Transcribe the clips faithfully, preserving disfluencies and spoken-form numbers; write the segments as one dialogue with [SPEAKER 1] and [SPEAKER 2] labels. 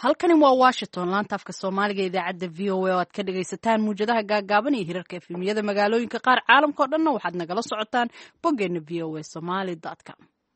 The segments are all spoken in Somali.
[SPEAKER 1] halkani waa Washington laanta afka Soomaaliga idaacadda V O A oo aad ka dhagaysataan muujadaha gaagaaban iyo hirarka efemiyada magaalooyinka qaar caalamka oo dhanna waxaad nagala socotaan boggeena v o a somali dot com.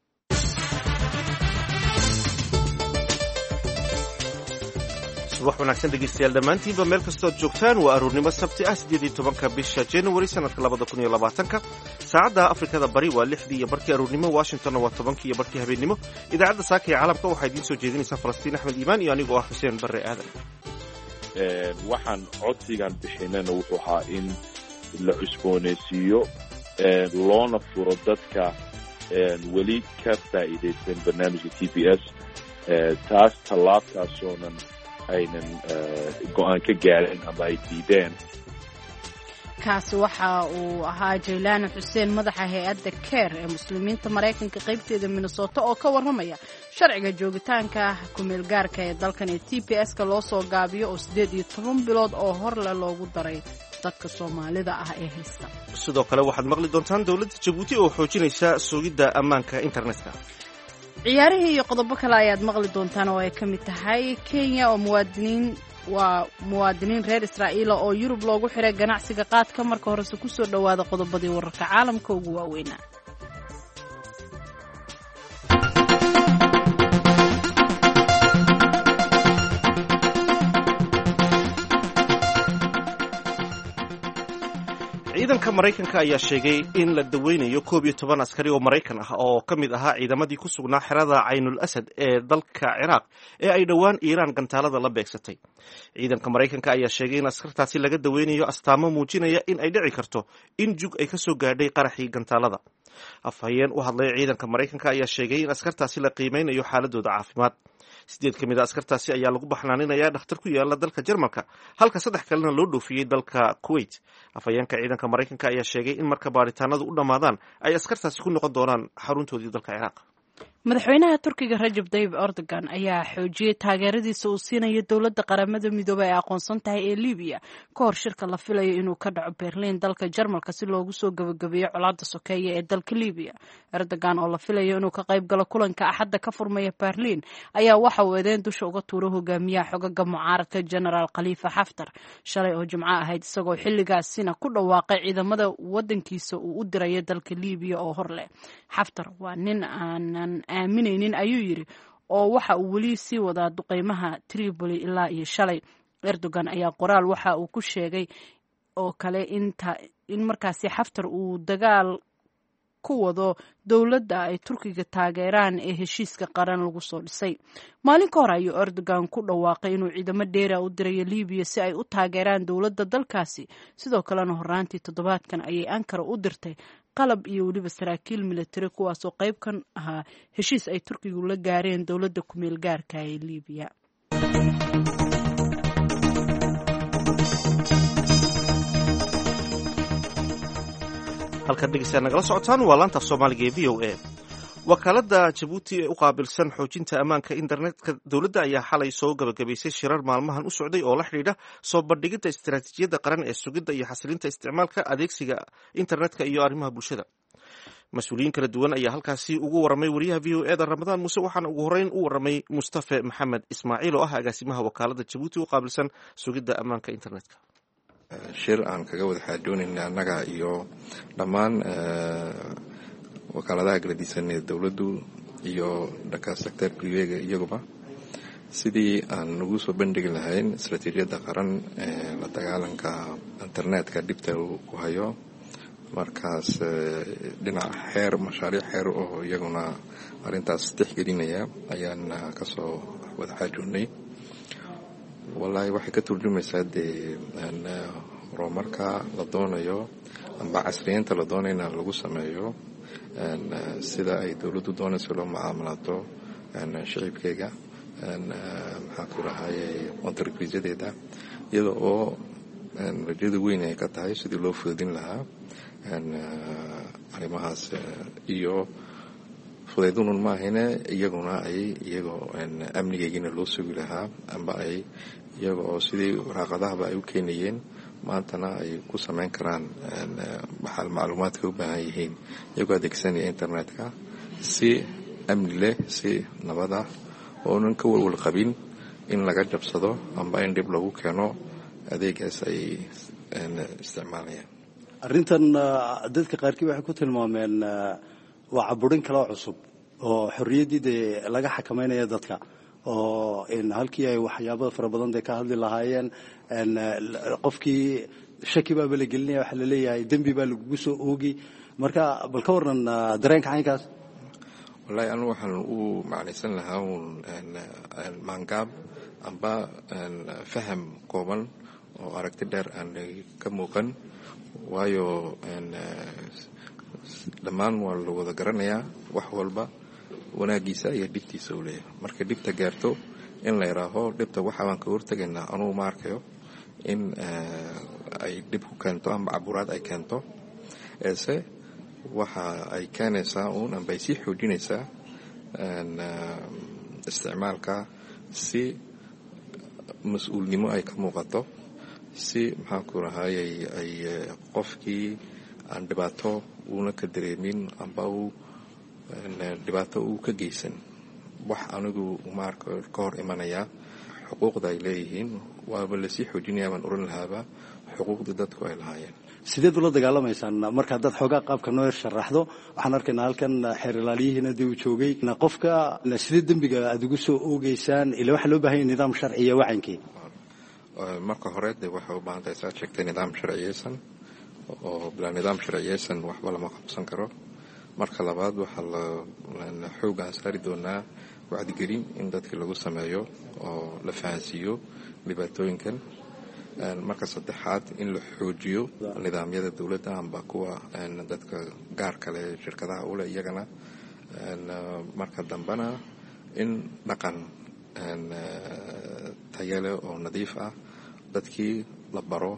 [SPEAKER 2] subax wanaagsan dhegeystayaal dhammaantiinba meel kastoo aad joogtaan waa aroornimo sabti ah siddeed iyo tobanka bisha January sanadka labada kun iyo labaatanka saacadda Afrikada bari waa lixdii iyo barkii aroornimo Washingtonna waa tobankii iyo barkii habeenimo idaacadda saaka ee caalamka waxaa idiin soo jeedinaysaa Falastiin Axmed Iimaan iyo anigoo ah Xuseen Barre Aadan.
[SPEAKER 3] waxaan codsigan bixinayna wuxuu ahaa in la cusboonaysiiyo loona furo dadka weli ka faa'iidaysan barnaamijka T P S taas tallaabtaasoonan aynan go-aan ka gaarin ama ay diideen.
[SPEAKER 1] kaasi waxa uu ahaa Jaylaani Xuseen madaxa hay'adda Care ee muslimiinta Mareykanka qaybteeda Minnesota oo ka warramaya sharciga joogitaanka kumeel gaarka ee dalkan ee T P S-ka loo soo gaabiyo oo siddeed iyo toban bilood oo hor le loogu daray dadka Soomaalida ah ee haysta.
[SPEAKER 2] sidoo kale waxaad maqli doontaan dawladda Djibouti oo xoojinaysa sugidda ammaanka internetka.
[SPEAKER 1] ciyaarihii iyo qodobo kale ayaad maqli doontaan oo ay ka mid tahay Kenya oo muwaadiniin waa muwaadiniin reer Israa'iil oo Yurub loogu xiray ganacsiga qaadka marka horese ku soo dhawaada qodobadii wararka caalamka ugu waaweynaa.
[SPEAKER 2] ciidanka Mareykanka ayaa sheegay in la daweynayo koob iyo toban askari oo Mareykan ah oo ka mid ahaa ciidamadii ku sugnaa xerada Caynul Asad ee dalka Ciraaq ee ay dhowaan Iiraan gantaalada la beegsatay. ciidanka Mareykanka ayaa sheegay in askartaasi laga daweynayo astaamo muujinaya in ay dhici karto in jug ay ka soo gaadhay qaraxii gantaalada. afhayeen u hadlay ciidanka Mareykanka ayaa sheegay in askartaasi la qiimeynayo xaaladooda caafimaad. sideed ka mid ah askartaasi ayaa lagu baxnaaninayaa dhakhtar ku yaala dalka Jarmalka halka saddex kalena loo dhoofiyey dalka Kuwait. afhayeenka ciidanka Mareykanka ayaa sheegay in marka baaritaanadu u dhammaadaan ay askartaasi ku noqon doonaan xaruntoodii dalka Ciraaq.
[SPEAKER 1] madaxweynaha Turkiga Rajab Tayyip Erdogan ayaa xoojiyay taageeradiisa uu siinayo dowladda qaramada midoobay ee aqoonsan tahay ee Liibiya ka hor shirka la filayo inuu ka dhaco Berlin dalka Jarmalka si loogu soo gabagabeeyo colaadda sokeeye ee dalka Liibiya. Erdogan oo la filayo inuu ka qayb galo kulanka Axadda ka furmaya Berlin ayaa waxa uu eedeyn dusha uga tuuray hogaamiyaha xogaga mucaaradka General Khalifa Haftar shalay oo Jimco ahayd isagoo xilligaasina ku dhawaaqay ciidamada wadankiisa uu u dirayo dalka Liibiya oo hor leh. Haftar waa nin aanan aaminaynin ayuu yiri oo waxa uu weli sii wadaa duqeymaha Tripoli ilaa iyo shalay. Erdogan ayaa qoraal waxa uu ku sheegay oo kale inta in markaasi Haftar uu dagaal ku wado dowladda ay Turkiga taageeraan ee heshiiska qaran lagu soo dhisay. maalin ka hor ayuu Erdogan ku dhawaaqay inuu ciidamo dheera u dirayo Liibiya si ay u taageeraan dowladda dalkaasi. sidoo kalena horaantii toddobaadkan ayay Ankara u dirtay qalab iyo weliba saraakiil militari kuwaasoo qayb kan ahaa heshiis ay Turkigu la gaareen dowladda kumeel gaarka ee Liibiya.
[SPEAKER 2] halka dhegeystayaal nagala socotaan waa laanta Soomaaliga ee V O A. wakaaladda Djibouti ee u qaabilsan xoojinta ammaanka internetka dowladda ayaa xalay soo gabagabaysay shirar maalmahan u socday oo la xidhiidha soo bandhigidda istiraatiijiyadda qaran ee sugidda iyo xasilinta isticmaalka adeegsiga internetka iyo arrimaha bulshada. mas-uuliyiin kala duwan ayaa halkaasi ugu warramay wariyaha V O A da Ramadaan Muuse waxaana ugu horreyn u warramay Mustafa Maxamed Ismaaciil oo ah agaasimaha wakaaladda Djibouti u qaabilsan sugidda ammaanka internetka.
[SPEAKER 4] shir aan kaga wada xaajoonayna annaga iyo dhammaan wakaaladaha galadisan ee dowladdu iyo dhanka sector privega iyaguba sidii aan ugu soo bandhigi lahayn istaraatiijiyadda qaran ee la dagaalanka internetka dhibta uu ku hayo. markaas dhinaca xeer mashaariic xeer oo iyaguna arrintaas tixgelinaya ayaan kasoo wada xaajoonnay. wallaahi waxay ka turjumaysaa dee horumarka la doonayo amba casriyeynta la doonayna lagu sameeyo sida ay dowladdu doonayso loo mucaamalato shicibkeega maxaa ku rahayay entreprisadeeda iyada oo rajada weyn ay ka tahay sidii loo fududin lahaa arrimahaas iyo fudaydunun maahine iyaguna ay iyagoo amnigeygina loo sugi lahaa amba ay iyaga oo sidii waraaqadahaba ay u keenayeen maantana ay ku samayn karaan maxal macluumaadka u baahan yihiin iyagoo adeegsanaya internetka si amni leh si nabad ah oonan ka walwal qabin in laga jabsado amba in dhib lagu keeno adeegaas ay isticmaalayaan.
[SPEAKER 5] arrintan dadka qaarkii waxay ku tilmaameen waa caburin kale oo cusub oo xorriyaddii dee laga xakamaynayo dadka oo in halkii ay waxyaabada fara badan dee ka hadli lahaayeen qofkii shaki baaba la gelinaya waxaa la leeyahay dembi baa lagugu soo oogi marka bal ka warran dareenka caynkaas.
[SPEAKER 4] wallahi anu waxaan u macnaysan lahaa uun maangaab amba faham kooban oo aragti dheer aan ka muuqan waayo dhammaan waa la wada garanayaa wax walba wanaagiisa iyo dhibtiisa uu leeyahay. marka dhibta gaarto in la yidhaaho dhibta waxa baan ka hortegaynaa anugu ma arkayo in ay dhib ku keento ama caburaad ay keento eese waxa ay keenaysaa uun amba ay sii xoojinaysaa isticmaalka si mas-uulnimo ay ka muuqato si maxaanku rahaayay ay qofkii aan dhibaato uuna ka dareemin amba uu dhibaato uu ka geysan wax anigu ma arko ka hor imanayaa xuquuqda ay leeyihiin waaba lasii xoojinaya baan oran lahaaba xuquuqda dadku ay lahaayeen.
[SPEAKER 5] sideed ula dagaalamaysaan marka dad xoogaa qaabka noo yar sharaxdo waxaan arkaynaa halkan xeer ilaaliyihiina dee uu joogay qofka sidee dembiga aad ugu soo oogeysaan ila waxaa loo baahan yahay nidaam sharci iyo wacankii.
[SPEAKER 4] marka hore dee waxay u baahan tahay saad sheegtay nidaam sharciyeysan oo bilaa nidaam sharciyeysan waxba lama qabsan karo. marka labaad waxaa la xoogaan saari doonaa wacdigelin in dadkii lagu sameeyo oo la fahansiiyo dhibaatooyinkan. marka saddexaad in la xoojiyo nidaamyada dawladda amba kuwa dadka gaar kale shirkadaha ule iyagana. marka dambena in dhaqan tayale oo nadiif ah dadkii la baro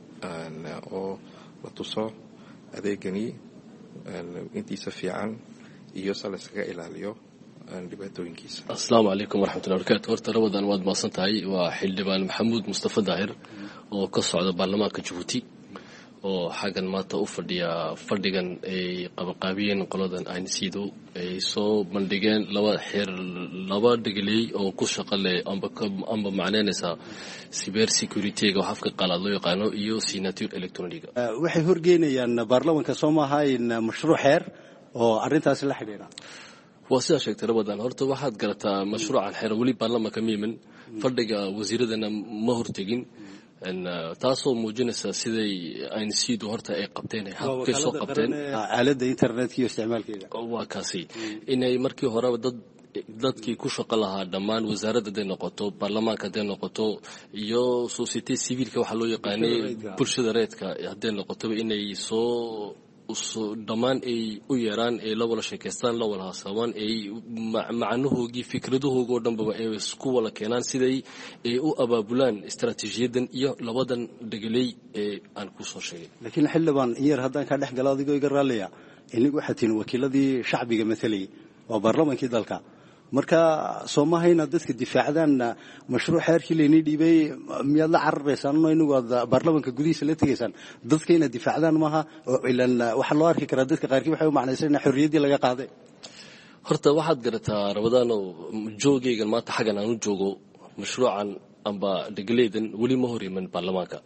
[SPEAKER 4] oo la tuso adeegani intiisa fiican iyo se la iskaga ilaaliyo dhibaatooyinkiisa.
[SPEAKER 6] asalaamu calaykum waraxmatullahi barakaatu. horta rabadan waad mahadsan tahay. waa xildhibaan maxamuud mustafa daahir oo ka socda baarlamaanka jabuuti oo xaggan maanta u fadhiya fadhigan ay qabaqaabiyeen qoladan aynsiidu ay soo bandhigeen laba xeer laba dhegeley oo ku shaqo leh amba amba macneynaysa cyber security-ga oo afka qalaad loo yaqaano iyo signature electronic.
[SPEAKER 5] waxay horgeynayaan baarlamaanka soo maaha in mashruuc xeer oo arrintaasi la xidhiidha.
[SPEAKER 6] waa sidaa sheegtay rabadan. horta waxaad garataa mashruucan xeer weli baarlamaanka miiman fadhiga wasiiradana ma hortegin taasoo muujinaysa siday aynsiidu horta ay qabteen ay habkay soo qabteen
[SPEAKER 5] aaladda internetka iyo isticmaalkeeda.
[SPEAKER 6] waa kaasi inay markii horeba dad dadkii ku shaqo lahaa dhammaan wasaaradda haday noqoto baarlamaanka haday noqoto iyo society civilka waxaa loo yaqaanay bulshada reedka haday noqotoba inay soo dhammaan ay u yeeraan ay la wada sheekaystaan la wada hasaabaan ay macnahoogii fikradahoogoo dhanbaba ay isku wada keenaan siday ay u abaabulaan istaraatiijiyadan iyo labadan dhegeley ee aan ku soo sheegay.
[SPEAKER 5] laakiin xildhibaan in yar haddaan kaa dhex galo adigoo iga raalliya inigu waxaad tihiin wakiiladii shacbiga matalayay waa baarlamaankii dalka marka soo maaha inaad dadka difaacdaan mashruuc xeerkii laynii dhiibay miyaad la cararaysaan no inagu aad baarlamaanka gudihiisa la tegaysaan dadka inaad difaacdaan maaha ilan waxaa loo arki karaa dadka qaarkii waxay u macnaysan in xorriyaddii laga qaaday.
[SPEAKER 6] horta waxaad garataa rabadaano joogaygan maanta xaggan aan u joogo mashruucan amba dhegeleydan weli ma hor iman baarlamaanka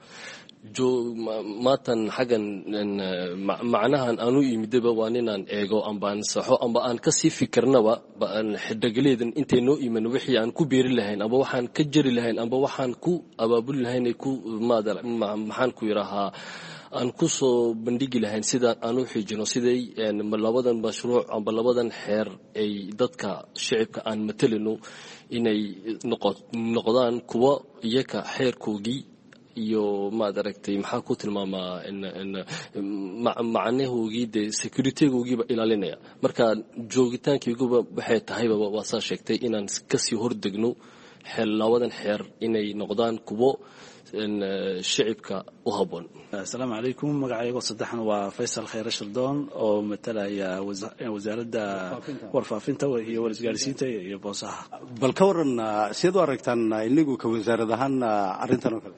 [SPEAKER 6] maatan xaggan macnahan aanu imidaba waa ninaan eego amba aan saxo amba aan kasii fikirnaba dhegeleedan intay noo iman wixii aan ku beeri lahayn amba waxaan ka jari lahayn amba waxaan ku abaabuli lahayn ku maxaan ku yidhaahaa aan ku soo bandhigi lahayn sidaan aan u xiijino siday labadan mashruuc amba labadan xeer ay dadka shicibka aan matalino inay noqdaan kuwa iyaka xeerkoogii iyo maad aragtay maxaa ku tilmaamaa macnahoogii dee securitygogiiba ilaalinaya. marka joogitaankayguba waxay tahayba waa saa sheegtay inaan kasii hordegno labadan xeer inay noqdaan kuwo shicibka u haboon.
[SPEAKER 7] asalaamu calaykum. magacaygoo saddexan waa faysal khayre shirdoon oo matalaya wasaaradda warfaafinta iyo warisgaarsiinta iyo boosaha.
[SPEAKER 5] bal ka waran siad u aragtaan inagu ka wasaarad ahaan arrintan oo kale?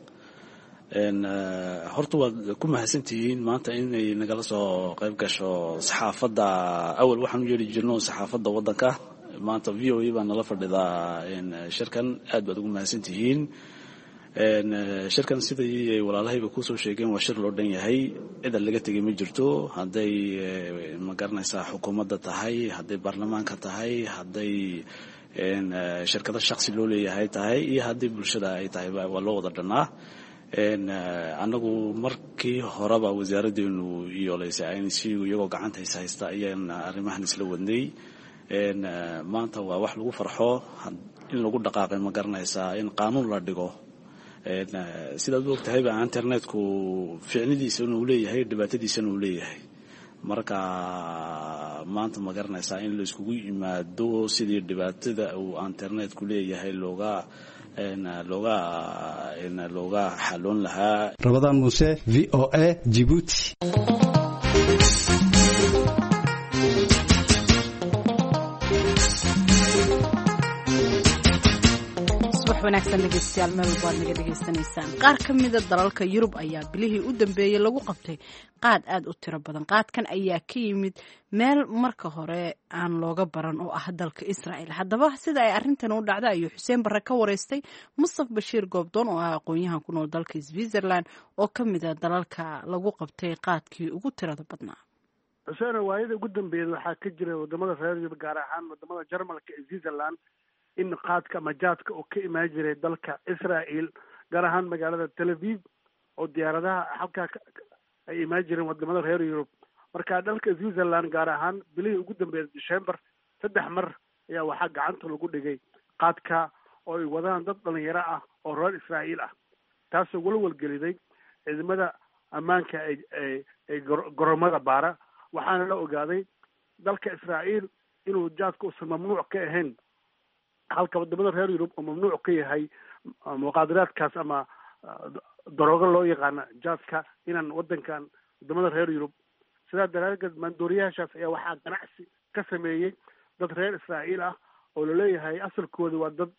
[SPEAKER 7] horta waad ku mahadsantihiin maanta inay nagala soo qayb gasho saxaafadda. awal waxaan u yeeri jirno saxaafadda waddanka maanta v o a baa nala fadhidaa shirkan aad baad ugu mahadsan tihiin shirkan sidai ay walaalahayba kusoo sheegeen waa shir loo dhan yahay cid aan laga tegay ma jirto hadday ma garanaysaa xukuumadda tahay hadday baarlamaanka tahay hadday shirkado shaksi loo leeyahay tahay iyo haddii bulshada ay tahay waa loo wada dhannaa annagu markii horeba wasaaraddeenu iyooleysay inc iyagoo gacanta haysa haysta ayaan arrimahan isla wadnay maanta waa wax lagu farxo in lagu dhaqaaqay ma garanaysaa in qaanuun la dhigo sidaad u og tahayba internetku ficnidiisana uu leeyahay dhibaatadiisana uu leeyahay marka maanta ma garanaysaa in la iskugu yimaado sidii dhibaatada uu internetku leeyahay looga looga looga xaloon lahaa.
[SPEAKER 5] Rabadaan Muuse, V O A, Djibouti.
[SPEAKER 1] wanaagsan dhegeystayaal meel walba aad naga dhegeysanaysaan. qaar ka mida dalalka Yurub ayaa bilihii u dambeeyey lagu qabtay qaad aad u tiro badan. qaadkan ayaa ka yimid meel marka hore aan looga baran oo ah dalka Israa'iil. haddaba sida ay arrintan u dhacday ayuu Xuseen Barre ka wareystay Mustaf Bashiir Goobdoon oo ah aqoon-yahan ku nool dalka Switzerland oo ka mid ah dalalka lagu qabtay qaadkii ugu tirada badnaa.
[SPEAKER 8] Xuseen, waayada ugu dambeeyay waxaa ka jira wadamada reer Yurub gaar ahaan wadamada Jarmalka iyo Switzerland in qaadka majaadka oo ka imaan jiray dalka Israa'iil gaar ahaan magaalada Tel Aviv oo diyaaradaha halkaa ay imaan jireen wadamada reer Yurub. marka dalka Switzerland gaar ahaan bilihii ugu dambeeyay December saddex mar ayaa waxaa gacanta lagu dhigay qaadka oo ay wadaan dad dhalinyaro ah oo reer Israa'iil ah, taasoo walwal geliday ciidamada ammaanka ee ee goromada baara. waxaana la ogaaday dalka Israa'iil inuu jaadka uusan mamnuuc ka ahayn, halka wadamada reer Yurub oo mamnuuc ka yahay muqaadaraadkaas ama daroogo loo yaqaana jaadka inaan wadankan wadamada reer Yurub. sidaa daraadeed maandooriyaashaas ayaa waxaa ganacsi ka sameeyey dad reer Israa'iil ah oo laleeyahay asalkooda waa dad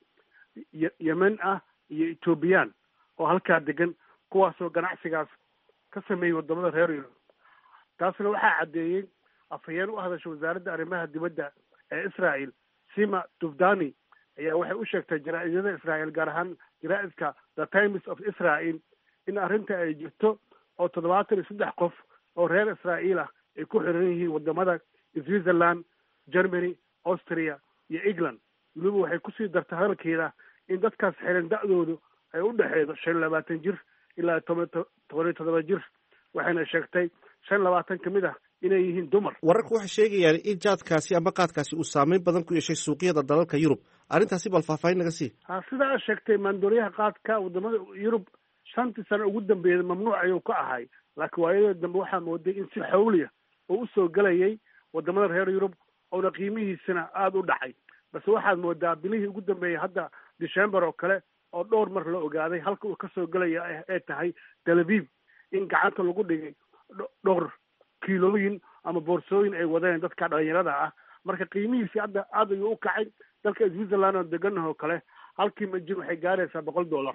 [SPEAKER 8] Yemen ah iyo Ethiopian oo halkaa degan, kuwaasoo ganacsigaas ka sameeyey wadamada reer Yurub. taasna waxaa caddeeyey afhayeen u hadasha wasaaradda arrimaha dibadda ee Israa'iil Sima Tufdani ayaa waxay u sheegtay jaraa'idada Israa'iil gaar ahaan jaraa'idka The Times of Israel in arrinta ay jirto oo toddobaatan iyo saddex qof oo reer Israa'iil ah ay ku xiran yihiin wadamada Switzerland, Germany, Austria iyo England. weliba waxay kusii dartay hadalkeeda in dadkaas xiran da'doodu ay u dhexeedo shan iyo labaatan jir ilaa toban iyo toddoba jir, waxayna sheegtay shan iyo labaatan ka mid ah inay yihiin dumar.
[SPEAKER 2] wararku waxay sheegayaan in jaadkaasi ama qaadkaasi uu saameyn badan ku yeeshay suuqyada dalalka Yurub. arrintaasi bal faahfaahin naga sii.
[SPEAKER 8] ha sidaa sheegtay maandooriyaha qaadka wadamada Yurub shantii sano ugu dambeeyay mamnuuc ayuu ka ahay, laakiin waayada dambe waxaa mooday in si xawli ah oo usoo galayay wadamada reer Yurub oona qiimihiisana aada u dhacay. base waxaad moodaa bilihii ugu dambeeyay hadda December oo kale oo dhowr mar la ogaaday halka uu kasoo galaya ee tahay Tel Aviv in gacanta lagu dhigay dhowr kiilooyin ama boorsooyin ay wadeen dadka dhalinyarada ah. marka qiimihiisi hadda aad ayuu u kacay. dalka Switzerland oo deganah oo kale halkii majin waxay gaaraysaa boqol dollar,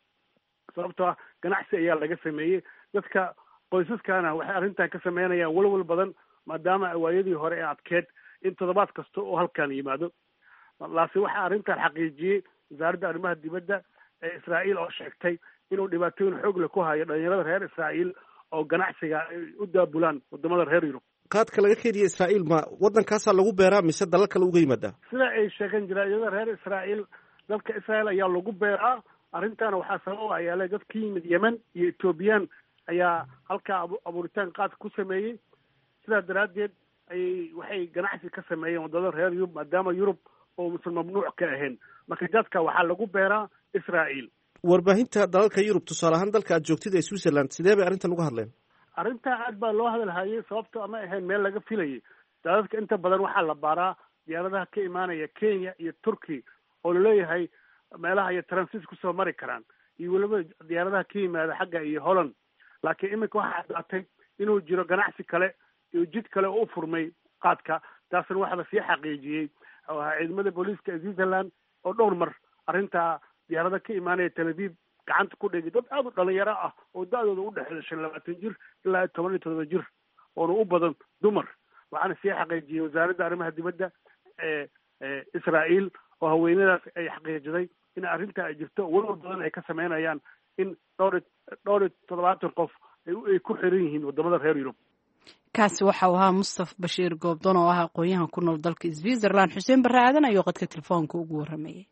[SPEAKER 8] sababtoo ah ganacsi ayaa laga sameeyey. dadka qoysaskana waxay arrintan ka sameynayaan walwal badan maadaama waayadii hore ee adkeed in toddobaad kasta oo halkan yimaado. laase waxaa arrintan xaqiijiyey wasaaradda arrimaha dibadda ee Israa'iil oo sheegtay inuu dhibaatooyin xoog leh ku hayo dhalinyarada reer Israa'iil oo ganacsiga ay u daabulaan wadamada reer Yurub.
[SPEAKER 2] qaadka laga keeniyay Israa'iil ma wadankaasaa lagu beeraa mise dalal kale uga yimaadaa?
[SPEAKER 8] sida ay sheegeen jaraa'idada reer Israa'iil, dalka Israa'iil ayaa lagu beeraa. arrintaana waxaa sabab u ayaala dad ka yimid Yemen iyo Ethiopian ayaa halkaa abuuritaan qaadka ku sameeyey. sidaa daraaddeed ayay waxay ganacsi ka sameeyeen wadamada reer Yurub maadaama Yurub oo musan mamnuuc ka ahayn. marka jaadka waxaa lagu beeraa Israa'iil.
[SPEAKER 2] warbaahinta dalalka Yurub tusaale ahaan dalka aad joogtid ee Switzerland sidee bay arrintan uga hadleen?
[SPEAKER 8] arrintaa aad baa loo hadalhayay sababtoo ama ahayn meel laga filayay. daadadka inta badan waxaa la baaraa diyaaradaha ka imaanaya Kenya iyo Turkey oo laleeyahay meelaha ay transit kusoo mari karaan, iyo weliba diyaaradaha ka yimaada xagga iyo Holland. laakiin iminka waxaa caddaatay inuu jiro ganacsi kale iyo jid kale oo u furmay qaadka. taasna waxaa sii xaqiijiyey ciidamada booliiska Switzerland oo dhowr mar arrintaa diyaarada ka imaanaya Tel Aviv gacanta ku dhigay dad aad u dhalinyaro ah oo da-dooda u dhexeeya shan iyo labaatan jir ilaa toban iyo toddoba jir oona u badan dumar. waxaana sii xaqiijiyey wasaaradda arrimaha dibadda ee israa'iil oo haweenadaas ay xaqiijiday in arrinta ay jirto walwal badan ay ka sameynayaan in dhowr dhowr iyo toddobaatan qof ay ku xiran yihiin wadamada reer yurub.
[SPEAKER 1] kaasi waxa uu ahaa mustafa bashiir goobdoon oo ah aqoon-yahan ku nool dalka switzerland. xuseen barre aadan ayuu qadka telefoonka ugu warramayay.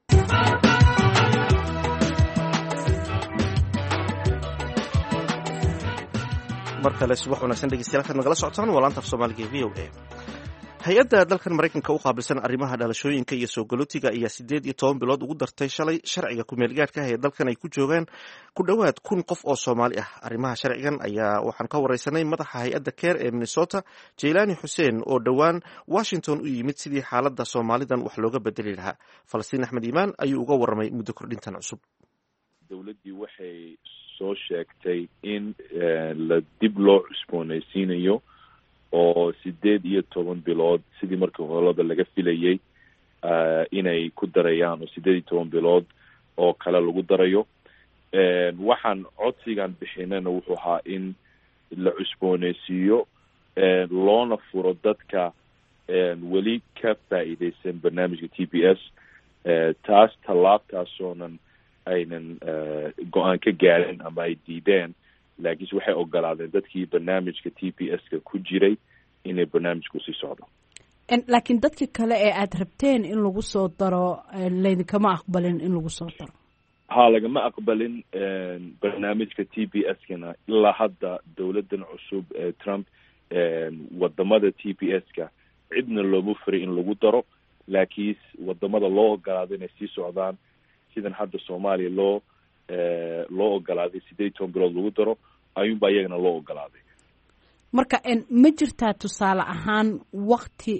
[SPEAKER 2] mar kale subax wanaagsan dhegeystayaal kaad nagala socotaan waa laanta af soomaaliga v o a. hay-adda dalkan maraykanka u qaabilsan arrimaha dhalashooyinka iyo soo galootiga ayaa siddeed iyo toban bilood ugu dartay shalay sharciga ku-meelgaadhka ah ee dalkan ay ku joogaan ku dhowaad kun qof oo soomaali ah. arrimaha sharcigan ayaa waxaan ka wareysanay madaxa hay-adda keer ee minnesota jaylaani xuseen oo dhowaan washington u yimid sidii xaaladda soomaalidan wax looga bedeli lahaa. falastiin axmed iimaan ayuu uga warramay muddo kordhintan cusub.
[SPEAKER 3] dowladdii waxay soo sheegtay in la dib loo cusboonaysiinayo oo sideed iyo toban bilood sidii markii holada laga filayay inay ku darayaan oo sideed iyo toban bilood oo kale lagu darayo. waxaan codsigan bixinana wuxuu ahaa in la cusboonaysiiyo loona furo dadka weli ka faa'iidaysan barnaamijka T P S. taas tallaabtaasoonan aynan go-aan ka gaarin ama ay diideen, laakiinse waxay ogolaadeen dadkii barnaamijka T P S-ka ku jiray inay barnaamijku sii socdo.
[SPEAKER 1] laakiin dadka kale ee aada rabteen in lagu soo daro laydinkama aqbalin in lagu soo daro?
[SPEAKER 3] ha lagama aqbalin barnaamijka T P S-kana ilaa hadda dowladan cusub ee Trump wadamada T P S-ka cidna looma furay in lagu daro, laakiin wadamada loo ogolaado inay sii socdaan sidan hadda Soomaaliya loo loo ogolaaday sideed iyo toban bilood lagu daro ayuunbaa iyagana loo ogolaaday.
[SPEAKER 1] marka ma jirtaa tusaale ahaan wakti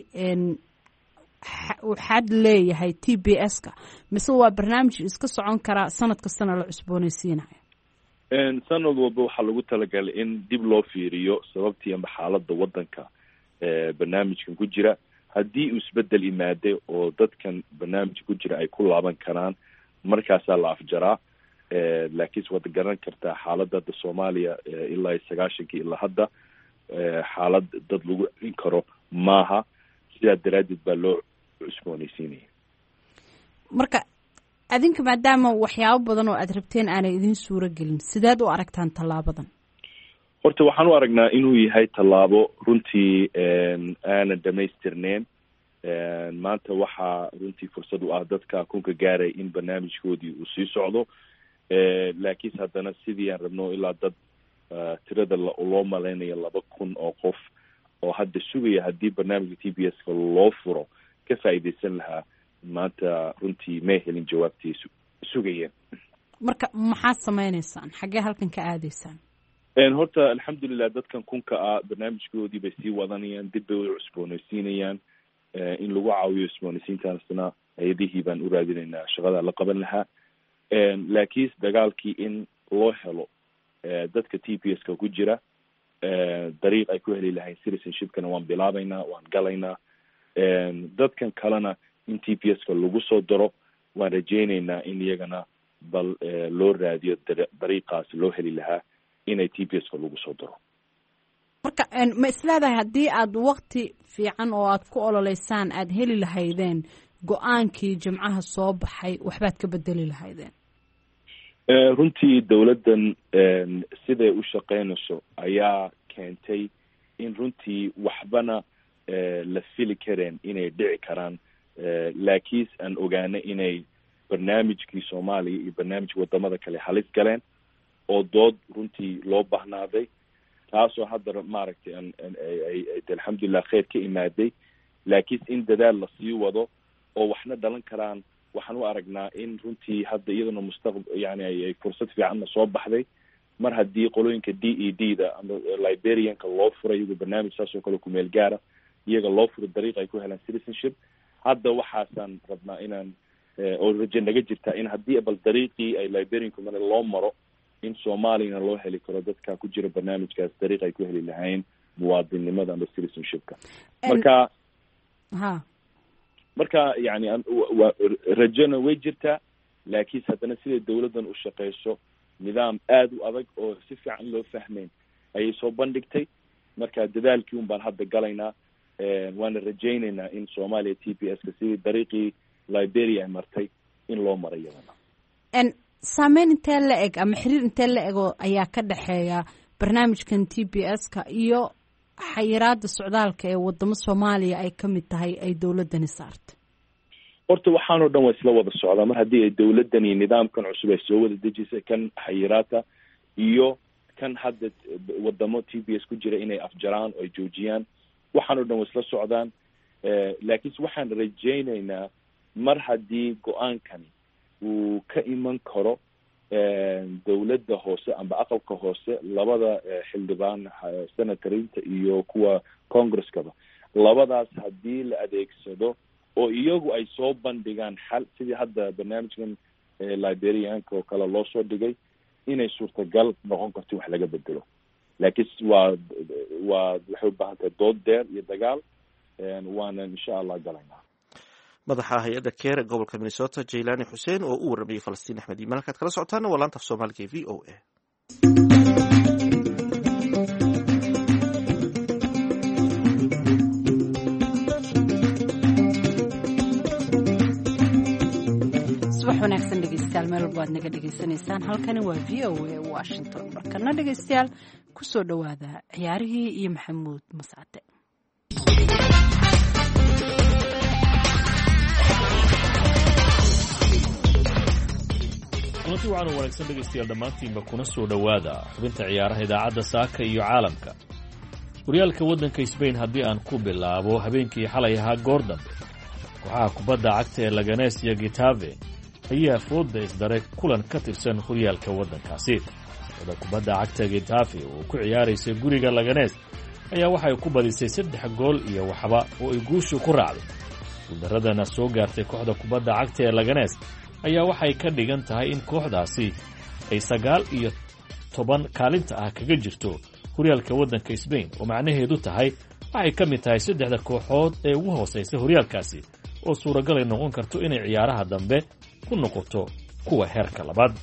[SPEAKER 1] waxaad leeyahay T P S-ka mise waa barnaamij iska socon karaa sanad kastana la cusboonaysiinayo?
[SPEAKER 3] sanad walba waxaa lagu talagalay in dib loo fiiriyo sababtii ama xaaladda waddanka barnaamijkan ku jira. haddii uu isbedel imaaday oo dadkan barnaamijka ku jira ay ku laaban karaan markaasaa la afjaraa. laakiinse waad garan kartaa xaaladda hadda Soomaaliya ilaa sagaashankii ilaa hadda xaalad dad lagu in karo maaha, sidaa daraaddeed baa loo cusboonaysiinaya.
[SPEAKER 1] marka adinka maadaama waxyaabo badan oo aada rabteen aanay idin suuro gelin, sideed u aragtaan tallaabadan?
[SPEAKER 3] horta waxaan u aragnaa inuu yahay tallaabo runtii aanan dhamaystirneyn. maanta waxaa runtii fursad u ah dadka kunka gaaray in barnaamijkoodii uu sii socdo, laakiinse haddana sidii aan rabno ilaa dad tirada loo malaynayo laba kun oo qof oo hadda sugaya haddii barnaamijka T P S-ka loo furo ka faa'iidaysan lahaa, maanta runtii may helin jawaabtii sugayeen.
[SPEAKER 1] marka maxaad sameynaysaan? xaggee halkan ka aadaysaan?
[SPEAKER 3] horta alxamdulilah dadkan kunka ah barnaamijkoodii bay sii wadanayaan, dib bay u cusboonaysiinayaan. in lagu caawiyo cusboonaysiintaasna hay-adihii baan u raadinaynaa shaqada la qaban lahaa. laakiinse dagaalkii in loo helo dadka T P S-ka ku jira dariiq ay ku heli lahayn citizenshipkana waan bilaabaynaa, waan galaynaa. dadkan kalena in T P S-ka lagu soo daro waan rajaynaynaa in iyagana bal loo raadiyo dariiqaas loo heli lahaa inay T P S-ka lagu soo daro.
[SPEAKER 1] marka ma isleedahay haddii aada wakti fiican oo aada ku ololeysaan aada heli lahaydeen go-aankii jimcaha soo baxay waxbaad ka bedeli lahaydeen?
[SPEAKER 3] runtii dowladdan siday u shaqaynayso ayaa keentay in runtii waxbana la fili kareen inay dhici karaan, laakiinse aan ogaanay inay barnaamijkii Soomaaliya iyo barnaamijka wadamada kale halis galeen oo dood runtii loo bahnaaday, taasoo hadda maaragtay alxamdulilah kheyr ka imaaday. laakiinse in dadaal lasii wado oo waxna dhalan karaan, waxaan u aragnaa in runtii hadda iyadana mustaqbal yani ay fursad fiicanna soo baxday mar haddii qolooyinka D E D-da ama Liberianka loo furay iyago barnaamij saas oo kale ku meel gaara, iyaga loo furo dariiq ay ku helaan citizenship. hadda waxaasaan rabnaa inaan oo rajo naga jirtaa in haddii bal dariiqii ay Liberianku mar loo maro in Soomaaliyana loo heli karo dadka ku jira barnaamijkaas dariiq ay ku heli lahayn muwaadinimada ama citizenshipka. marka
[SPEAKER 1] ha
[SPEAKER 3] marka yani rajona way jirtaa, laakiinse haddana siday dowladdan u shaqeyso nidaam aada u adag oo si fiican loo fahmeyn ayay soo bandhigtay. marka dadaalkii un baan hadda galaynaa. waana rajaynaynaa in soomaaliya t p s-ka sidii dariiqii liberia ay martay in loo mara iyadana
[SPEAKER 1] saameyn intee la eg ama xiriir intee la ego ayaa ka dhexeeya barnaamijkan t p s-ka iyo xayiraada socdaalka ee wadamo soomaaliya ay ka mid tahay ay dowladani saartay?
[SPEAKER 3] horta waxaanoo dhan waa isla wada socdaa mar haddii ay dowladdan iyo nidaamkan cusub ay soo wada dejisay kan xayiraata iyo kan hadda wadamo t p s ku jira inay afjaraan oo ay joojiyaan, waxaanoo dhan waa isla socdaan. laakiinse waxaan rajaynaynaa mar haddii go-aankani uu ka iman karo dowladda hoose amba aqalka hoose, labada xildhibaan senatorinta iyo kuwa congresskaba, labadaas haddii la adeegsado oo iyagu ay soo bandhigaan xal sidii hadda barnaamijkan liberianka oo kale loo soo dhigay, inay suurtagal noqon karto wax laga bedelo. laakiin waa waa waxay u baahan tahay dood deer iyo dagaal, waana insha allah galaynaa.
[SPEAKER 2] madaxa hay-adda keere gobolka minnesota jaylani xuseen oo u warramayay falastiin axmed iimaan. halkaad kala socotaana waa laanta af soomaaliga ee v o a.
[SPEAKER 1] subax wanaagsan dhegeystayaal, meel walba aad naga dhegeysanaysaan. halkani waa v o a washington. markana dhegeystayaal kusoo dhowaada ciyaarihii iyo maxamuud mascade.
[SPEAKER 9] kulanti wacan u wanaagsan dhegaystayaal dhammaantiinba kuna soo dhowaada xubinta ciyaaraha idaacadda saaka iyo caalamka. horyaalka waddanka sbain haddii aan ku bilaabo, habeenkii xalay ahaa goor dambe kooxaha kubadda cagta ee laganes iyo gitave ayaa fooda isdaray kulan ka tirsan horyaalka waddankaasi. kooxda kubadda cagta gitave oo ku ciyaaraysa guriga laganes ayaa waxay ku badisay saddex gool iyo waxba oo ay guushu ku raacday. guuldaradana soo gaartay kooxda kubadda cagta ee laganes ayaa waxay ka dhigan tahay in kooxdaasi ay sagaal iyo toban kaalinta ah kaga jirto horyaalka waddanka sbain, oo macnaheedu tahay waxay ka mid tahay saddexda kooxood ee ugu hoosaysa horyaalkaasi, oo suuragal ay noqon karto inay ciyaaraha dambe ku noqoto kuwa heerka labaad.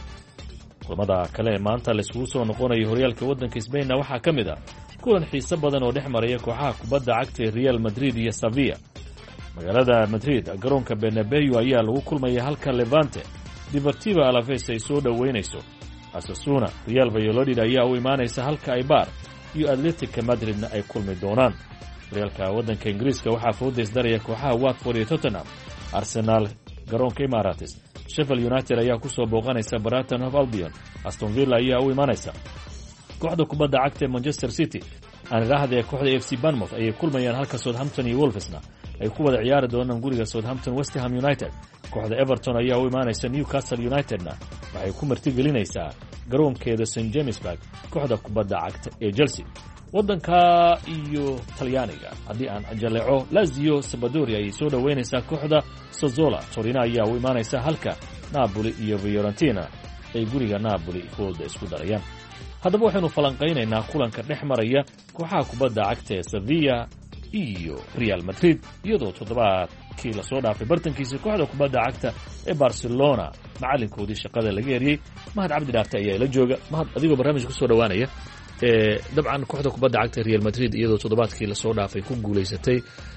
[SPEAKER 9] kulamada kale ee maanta laiskugu soo noqonayo horyaalka waddanka sbainna waxaa ka mid ah kulan xiiso badan oo dhex maraya kooxaha kubadda cagta ee real madrid iyo sevilla. magaalada madrid garoonka bernabeu ayaa lagu kulmaya halka levante deportiva alaves ay soo dhoweynayso. asasuna real valladolid ayaa u imaanaysa halka aybar iyo atletica madridna ay kulmi doonaan. horyaalka waddanka ingiriiska waxaa fooda isdaraya kooxaha watford iyo tottenham. arsenal garoonka emirates. sheffield united ayaa ku soo booqanaysa brighton of albion. aston villa ayaa u imaanaysa kooxda kubadda cagta ee manchester city. aanidhaahda ee kooxda f c bournemouth ayay kulmayaan, halka southampton iyo wolvesna ay ku wada ciyaari doonaan guriga southampton. westham united kooxda everton ayaa u imaanaysa. newcastle unitedna waxay ku martigelinaysaa garoonkeeda st jamesburg kooxda kubadda cagta ee chelsea. waddanka iyo talyaaniga haddii aan jaleeco, lazio sabadoria ayay soo dhoweynaysaa kooxda sozola. torino ayaa u imaanaysa, halka napoli iyo fiorentina ay guriga napoli fooda isku darayaan. haddaba waxaynu falanqaynaynaa kulanka dhex maraya kooxaha kubadda cagta ee sevilla iyo real madrid, iyadoo toddobaadkii lasoo dhaafay bartankiisa kooxda kubadda cagta ee barcelona macalinkoodii shaqada laga eriyey. mahad cabdi dhaafte ayaa ila jooga. mahad, adigoo barnaamijka kusoo dhowaanaya, dabcan kooxda kubadda cagta real madrid iyadoo toddobaadkii lasoo dhaafay ku guulaysatay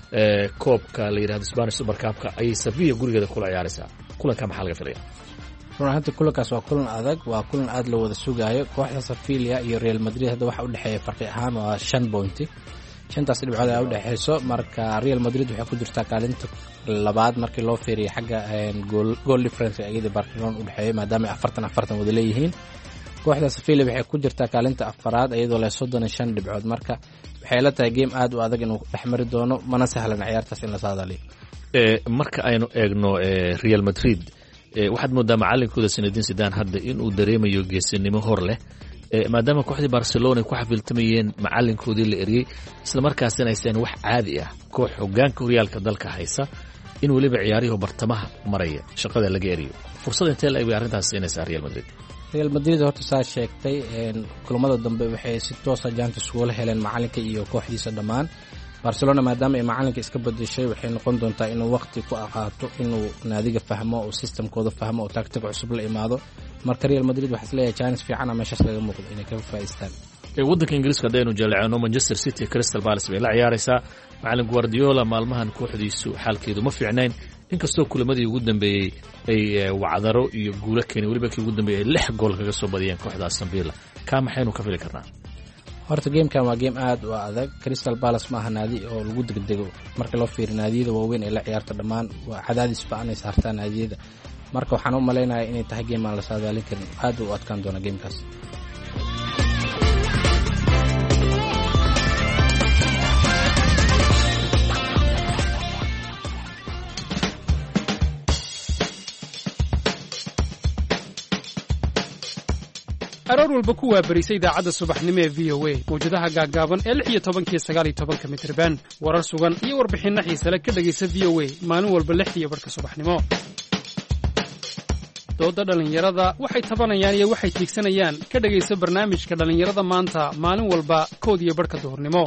[SPEAKER 9] koobka la yidhahdo spanish supercupka ayay sevilla gurigeeda kula ciyaaraysaa. kulanka maxaa laga filaya?
[SPEAKER 10] run ahaantii kulankaas waa kulan adag, waa kulan aad la wada sugaayo. kooxda sevilla iyo real madrid hadda waxa u dhexeeya farqi ahaan waa shan bointi, shantaas dhibcood ayaa u dhexeyso. marka real madrid waxay ku jirtaa kaalinta labaad markii loo fiiriyo xagga goal difference iyada barcelona u dhexeeya, maadaama ay afartan afartan wada leeyihiin. kooxda sevilla waxay ku jirtaa kaalinta afaraad iyadoo leh soddon iyo shan dhibcood. marka waxay la tahay game aad u adag inuu dhex mari doono, mana sahlan ciyaartaas in la saadaaliyo.
[SPEAKER 9] marka aynu eegno real madrid, waxaad moodaa macalinkooda Zinedine Zidane hadda inuu dareemayo geesinimo hor leh, maadaama kooxdii Barcelona ay ku xafiltamayeen macalinkoodii la eriyey, isla markaasina aysan wax caadi ah koox hogaanka horyaalka dalka haysa in waliba ciyaariyo bartamaha maraya shaqada laga eriyo. fursad intee la ay arrintaas siinaysaa Real Madrid?
[SPEAKER 10] Real Madrid horta saa sheegtay kulamada dambe waxay si toos ah jantus wala heleen macalinka iyo kooxdiisa dhammaan. Barcelona maadaama ay macalinka iska bedeshay waxay noqon doontaa inuu waqti ku aqaato inuu naadiga fahmo oo systemkooda fahmo oo tactic cusub la imaado. marka Real Madrid waxa isleeyahay chance fiican ama meeshaas laga muuqdo inay ka faa'iideystaan
[SPEAKER 9] ee waddanka Ingiriiska hadaynu jaleecno Manchester City Crystal Palace bay la ciyaaraysaa macallin Guardiola maalmahan kooxdiisu xaalkeedu ma fiicnayn inkastoo kulamadii ugu dambeeyay ay wacdaro iyo guulo keenay waliba kii ugu dambeeyay lix gool kaga soo badiyeen kooxda Aston Villa ka maxaynu ka fili karnaa
[SPEAKER 10] horta gamekan waa game aad u adag Crystal Palace ma aha naadi oo lagu degdego marka loo fiiriyo naadiyada waaweyn ee la ciyaarta dhamaan waa cadaadis baan ay saartaan naadiyada marka waxaan u maleynayaa inay tahay game aan la saadaalin karin aad u adkaan doona gamekaas
[SPEAKER 11] aroor walba ku waabarisay idaacadda subaxnimo ee v o a mawjadaha gaaggaaban ee lix iyo tobankiyo sagaal iyo tobanka mitirban warar sugan iyo warbixinno xiise le ka dhegaysa v o a maalin walba lix iyo barhka subaxnimo dooda dhallinyarada waxay tabanayaan iyo waxay tiigsanayaan ka dhegaysa barnaamijka dhallinyarada maanta maalin walba kood iyo barhka duhurnimo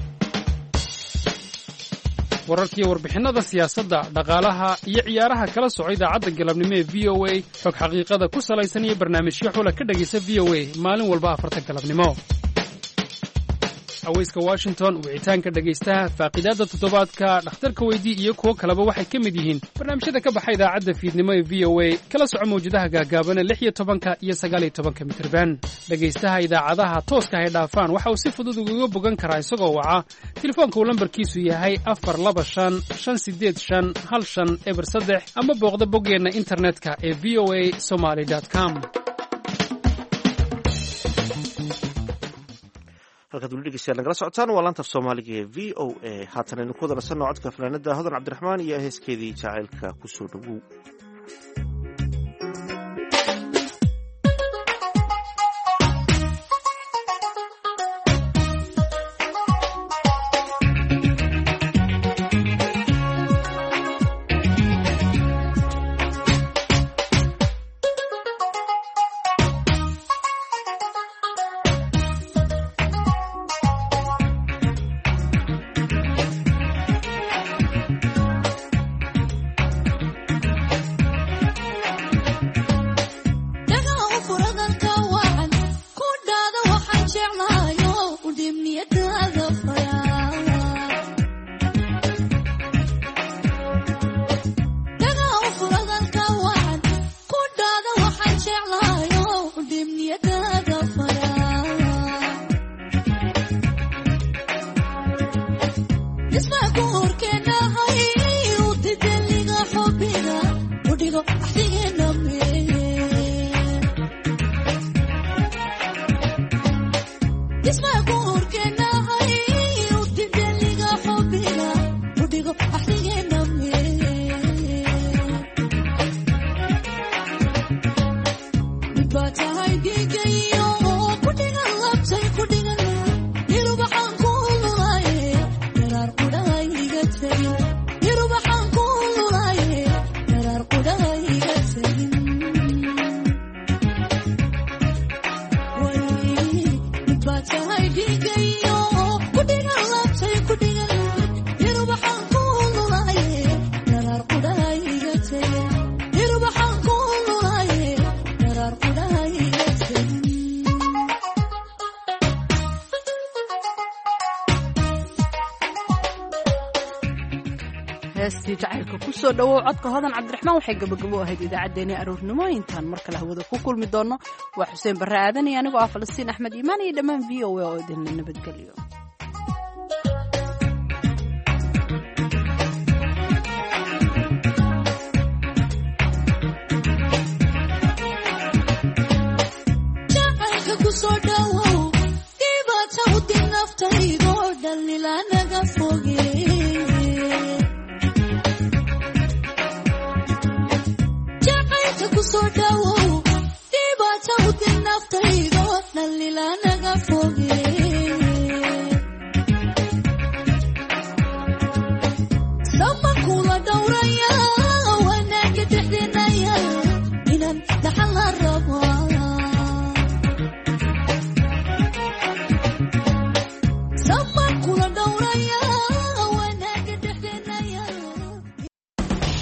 [SPEAKER 11] wararkiiyo warbixinnada siyaasadda dhaqaalaha iyo ciyaaraha kala soco idaacadda galabnimo ee v o a xog xaqiiqada ku salaysan iyo barnaamijyo xula ka dhegaysa v o a maalin walba afarta galabnimo aweyska washington wicitaanka dhegaystaha faaqidaadda toddobaadka dhakhtarka weydii iyo kuwo kaleba waxay ka mid yihiin barnaamijyada ka baxa idaacadda fiidnimo ee v o a kala soco mawjadaha gaagaabana lix iyo tobanka iyo sagaal iyo tobanka mitirban dhegaystaha idaacadaha tooska hay dhaafaan waxa uu si fudud ugaga bogan karaa isagoo waca telefoonka uu lambarkiisu yahay afar laba shan shan sideed shan hal shan eber saddex ama booqda boggeenna internetka ee v o a somaly dot com
[SPEAKER 2] halkaad weli dhegeystayaal nagala socotaan waa laanta af soomaaliga ee v o a haatan aynu ku wada nasanno codka fanaanada hodan cabdiraxmaan iyo heeskeedii jacaylka ku soo dhowow heestii jacaylka ku soo dhowow codka hodan cabdiraxmaan waxay gabagabo ahayd idaacaddeenii aroornimo intaan mar kale hawada ku kulmi doonno waa xuseen barre aadan iyo anigoo ah falastiin axmed iimaan iyo dhammaan v o a oo idinla nabadgeliyo jacaylka ku soo dhowow dhibaata u din naftaydo dhalnila naga foge so